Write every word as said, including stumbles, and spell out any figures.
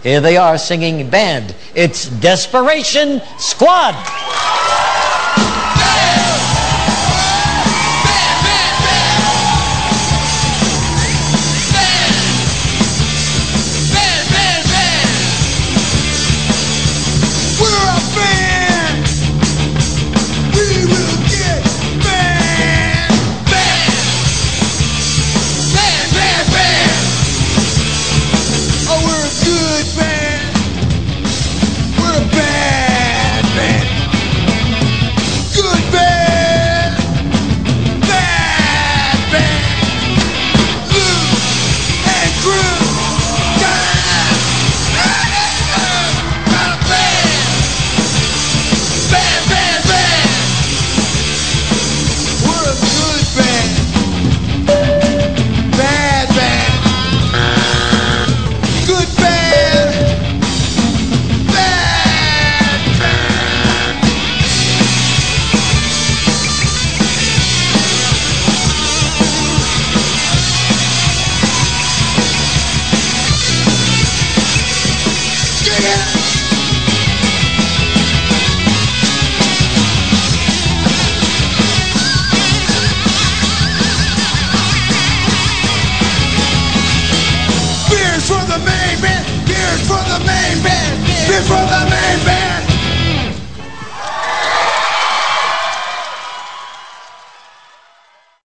Here they are singing band. It's Desperation Squad. Beers for the main band, beers for the main band, beers for the main band.